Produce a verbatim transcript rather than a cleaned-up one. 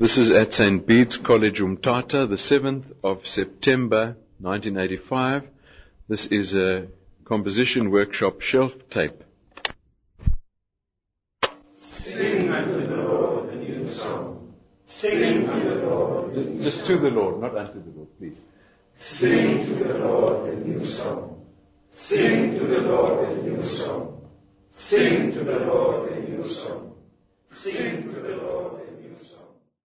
This is at Saint Bede's College Umtata, the seventh of September nineteen eighty-five. This is a composition workshop shelf tape. Sing unto the Lord a new song. Sing to the Lord. Just to the Lord, not unto the Lord, please. Sing to the Lord a new song. Sing to the Lord a new song. Sing to the Lord a new song. Sing to the Lord.